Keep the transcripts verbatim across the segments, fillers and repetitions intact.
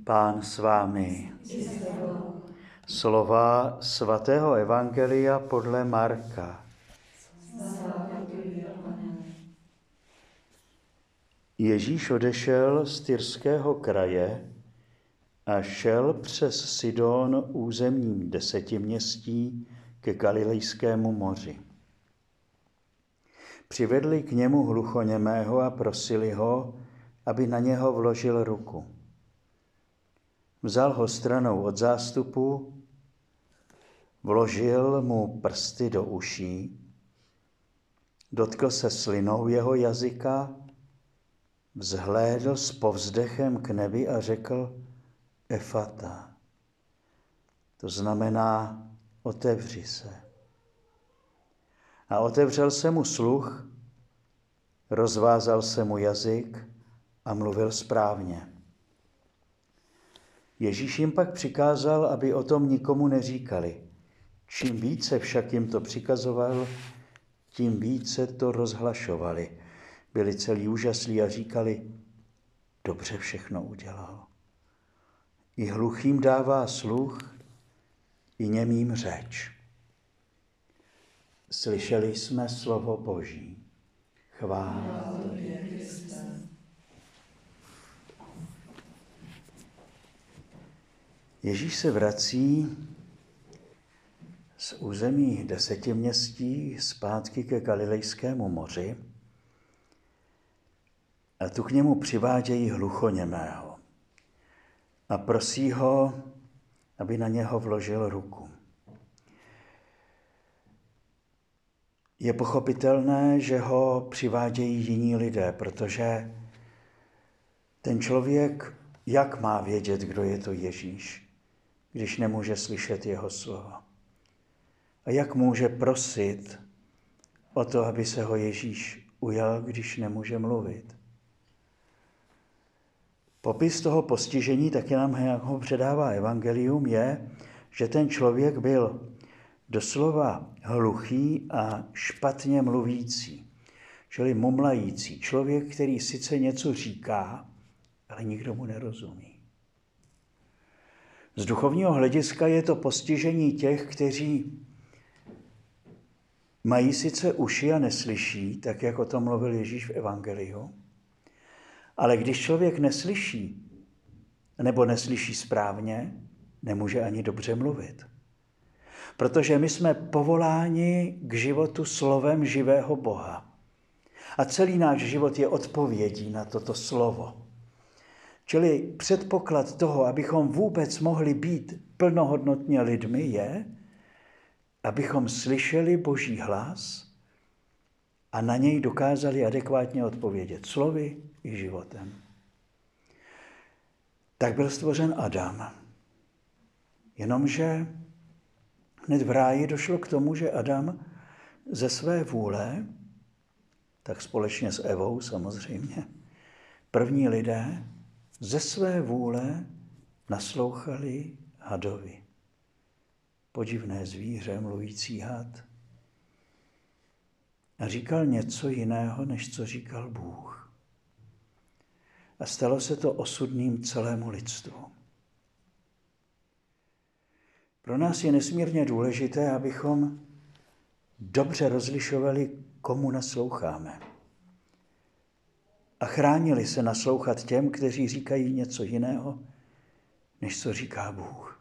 Pán s vámi. Slova svatého evangelia podle Marka. Ježíš odešel z Tyrského kraje a šel přes Sidon územím desetiměstí ke Galilejskému moři. Přivedli k němu hluchoněmého a prosili ho, aby na něho vložil ruku. Vzal ho stranou od zástupu, vložil mu prsty do uší, dotkl se slinou jeho jazyka, vzhlédl s povzdechem k nebi a řekl Efata. To znamená otevři se. A otevřel se mu sluch, rozvázal se mu jazyk a mluvil správně. Ježíš jim pak přikázal, aby o tom nikomu neříkali. Čím více však jim to přikazoval, tím více to rozhlašovali. Byli celí úžaslí a říkali, dobře všechno udělal. I hluchým dává sluch, i němým řeč. Slyšeli jsme slovo Boží. Chvála tobě, Kriste. Ježíš se vrací z území desetiměstí zpátky ke Galilejskému moři a tu k němu přivádějí hluchoněmého a prosí ho, aby na něho vložil ruku. Je pochopitelné, že ho přivádějí jiní lidé, protože ten člověk, jak má vědět, kdo je to Ježíš, když nemůže slyšet jeho slova? A jak může prosit o to, aby se ho Ježíš ujal, když nemůže mluvit? Popis toho postižení, taky nám ho předává evangelium, je, že ten člověk byl doslova hluchý a špatně mluvící, čili mumlající. Člověk, který sice něco říká, ale nikdo mu nerozumí. Z duchovního hlediska je to postižení těch, kteří mají sice uši a neslyší, tak jak o tom mluvil Ježíš v evangeliu, ale když člověk neslyší, nebo neslyší správně, nemůže ani dobře mluvit. Protože my jsme povoláni k životu slovem živého Boha. A celý náš život je odpovědí na toto slovo. Čili předpoklad toho, abychom vůbec mohli být plnohodnotně lidmi, je, abychom slyšeli Boží hlas a na něj dokázali adekvátně odpovědět slovy i životem. Tak byl stvořen Adam. Jenomže hned v ráji došlo k tomu, že Adam ze své vůle, tak společně s Evou samozřejmě, první lidé ze své vůle naslouchali hadovi. Podivné zvíře, mluvící had. A říkal něco jiného, než co říkal Bůh. A stalo se to osudným celému lidstvu. Pro nás je nesmírně důležité, abychom dobře rozlišovali, komu nasloucháme. A chránili se naslouchat těm, kteří říkají něco jiného, než co říká Bůh.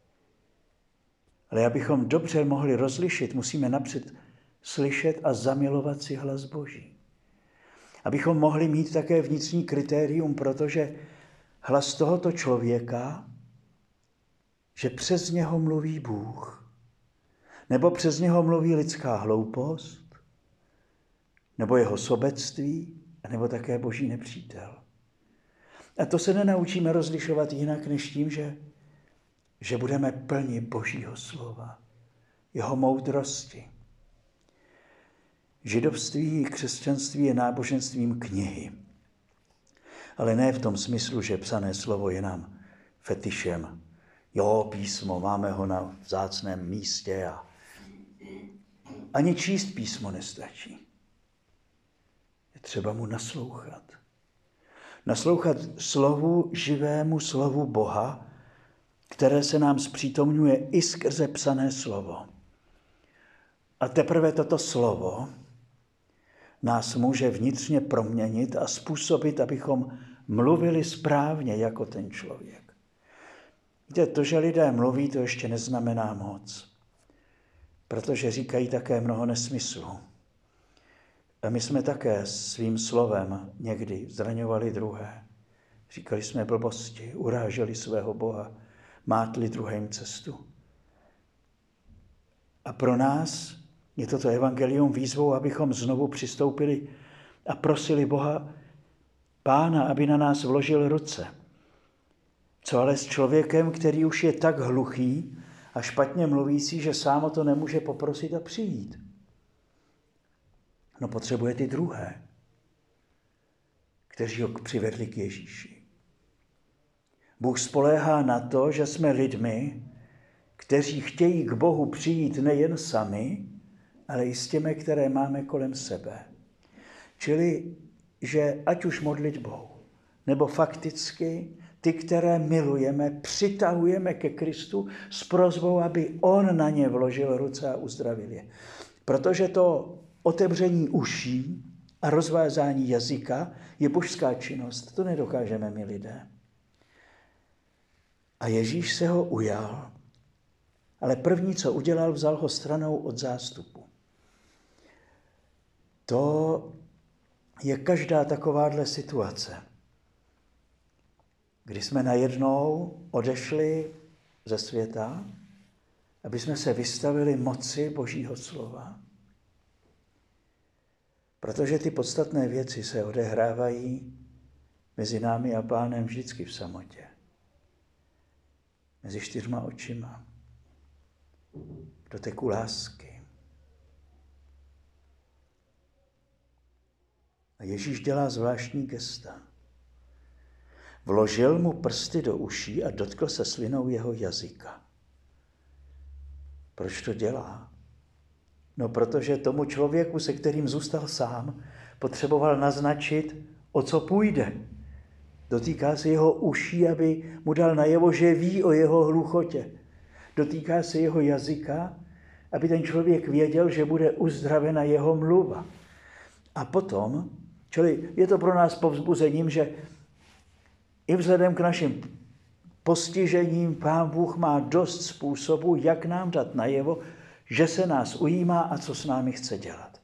Ale abychom dobře mohli rozlišit, musíme napřed slyšet a zamilovat si hlas Boží. Abychom mohli mít také vnitřní kritérium, protože hlas tohoto člověka, že přes něho mluví Bůh, nebo přes něho mluví lidská hloupost, nebo jeho sobectví, nebo také Boží nepřítel. A to se nenaučíme rozlišovat jinak než tím, že, že budeme plni Božího slova, jeho moudrosti. Židovství i křesťanství je náboženstvím knihy. Ale ne v tom smyslu, že psané slovo je nám fetišem. Jo, písmo, máme ho na vzácném místě a ani číst písmo nestačí. Je třeba mu naslouchat. Naslouchat slovu, živému slovu Boha, které se nám zpřítomňuje i skrze psané slovo. A teprve toto slovo nás může vnitřně proměnit a způsobit, abychom mluvili správně jako ten člověk. Víte, to, že lidé mluví, to ještě neznamená moc, protože říkají také mnoho nesmyslů. A my jsme také svým slovem někdy zraňovali druhé. Říkali jsme blbosti, uráželi svého Boha, mátli druhým cestu. A pro nás je toto evangelium výzvou, abychom znovu přistoupili a prosili Boha, Pána, aby na nás vložil ruce. Co ale s člověkem, který už je tak hluchý a špatně mluvící, že sám o to nemůže poprosit a přijít? No potřebuje ty druhé, kteří ho přivedli k Ježíši. Bůh spoléhá na to, že jsme lidmi, kteří chtějí k Bohu přijít nejen sami, ale i s těmi, které máme kolem sebe. Čili, že ať už modlitbou, nebo fakticky ty, které milujeme, přitahujeme ke Kristu s prosbou, aby on na ně vložil ruce a uzdravil je. Protože to otevření uší a rozvázání jazyka je božská činnost. To nedokážeme my lidé. A Ježíš se ho ujal, ale první, co udělal, vzal ho stranou od zástupu. To je každá takováhle situace, kdy jsme najednou odešli ze světa, aby jsme se vystavili moci Božího slova. Protože ty podstatné věci se odehrávají mezi námi a Pánem vždycky v samotě. Mezi čtyřma očima. V doteku lásky. A Ježíš dělá zvláštní gesta. Vložil mu prsty do uší a dotkl se slinou jeho jazyka. Proč to dělá? No, protože tomu člověku, se kterým zůstal sám, potřeboval naznačit, o co půjde. Dotýká se jeho uší, aby mu dal najevo, že ví o jeho hluchotě. Dotýká se jeho jazyka, aby ten člověk věděl, že bude uzdravena jeho mluva. A potom, čili je to pro nás povzbuzením, že i vzhledem k našim postižením Pán Bůh má dost způsobů, jak nám dát najevo, že se nás ujímá a co s námi chce dělat.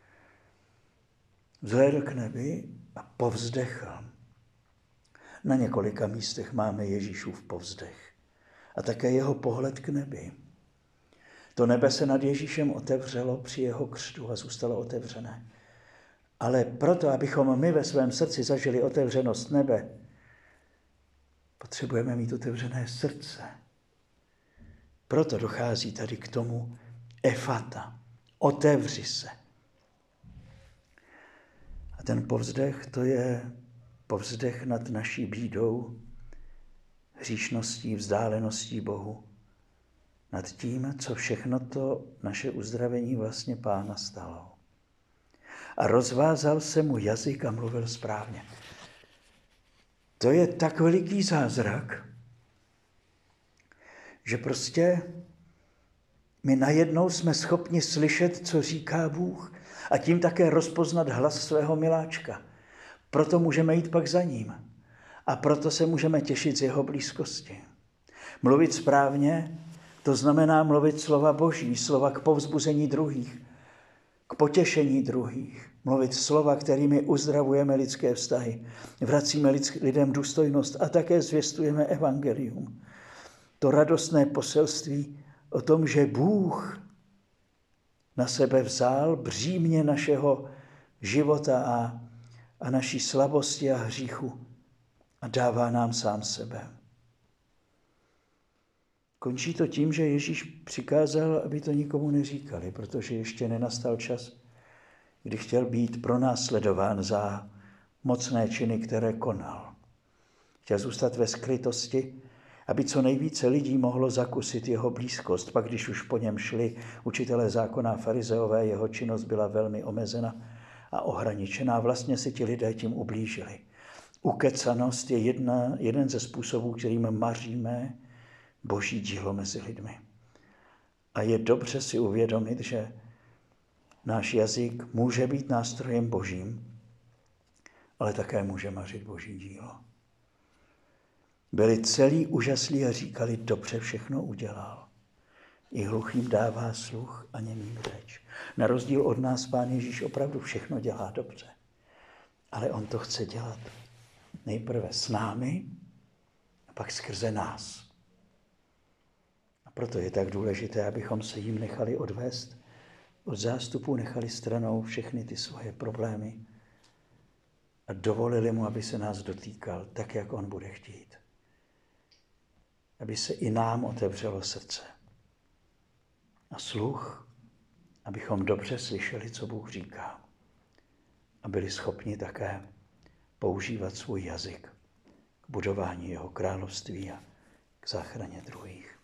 Vzhlédl k nebi a povzdechl. Na několika místech máme Ježíšův povzdech a také jeho pohled k nebi. To nebe se nad Ježíšem otevřelo při jeho křtu a zůstalo otevřené. Ale proto, abychom my ve svém srdci zažili otevřenost nebe, potřebujeme mít otevřené srdce. Proto dochází tady k tomu efata. Otevři se. A ten povzdech, to je povzdech nad naší bídou, hříšností, vzdáleností Bohu. Nad tím, co všechno to naše uzdravení vlastně Pána stalo. A rozvázal se mu jazyk a mluvil správně. To je tak veliký zázrak, že prostě my najednou jsme schopni slyšet, co říká Bůh a tím také rozpoznat hlas svého miláčka. Proto můžeme jít pak za ním a proto se můžeme těšit z jeho blízkosti. Mluvit správně, to znamená mluvit slova Boží, slova k povzbuzení druhých, k potěšení druhých. Mluvit slova, kterými uzdravujeme lidské vztahy, vracíme lidem důstojnost a také zvěstujeme evangelium. To radostné poselství o tom, že Bůh na sebe vzal břímě našeho života a, a naší slabosti a hříchu a dává nám sám sebe. Končí to tím, že Ježíš přikázal, aby to nikomu neříkali, protože ještě nenastal čas, kdy chtěl být pronásledován za mocné činy, které konal. Chtěl zůstat ve skrytosti, aby co nejvíce lidí mohlo zakusit jeho blízkost. Pak, když už po něm šli učitelé zákona a farizeové, jeho činnost byla velmi omezena a ohraničená. Vlastně si ti lidé tím ublížili. ukecanost je jedna, jeden ze způsobů, kterým maříme Boží dílo mezi lidmi. A je dobře si uvědomit, že náš jazyk může být nástrojem Božím, ale také může mařit Boží dílo. Byli celý úžaslí a říkali, dobře všechno udělal. I hluchým dává sluch a němým řeč. Na rozdíl od nás Pán Ježíš opravdu všechno dělá dobře. Ale on to chce dělat nejprve s námi a pak skrze nás. A proto je tak důležité, abychom se jim nechali odvést od zástupu, nechali stranou všechny ty svoje problémy a dovolili mu, aby se nás dotýkal tak, jak on bude chtít. Aby se i nám otevřelo srdce a sluch, abychom dobře slyšeli, co Bůh říká. A byli schopni také používat svůj jazyk k budování jeho království a k záchraně druhých.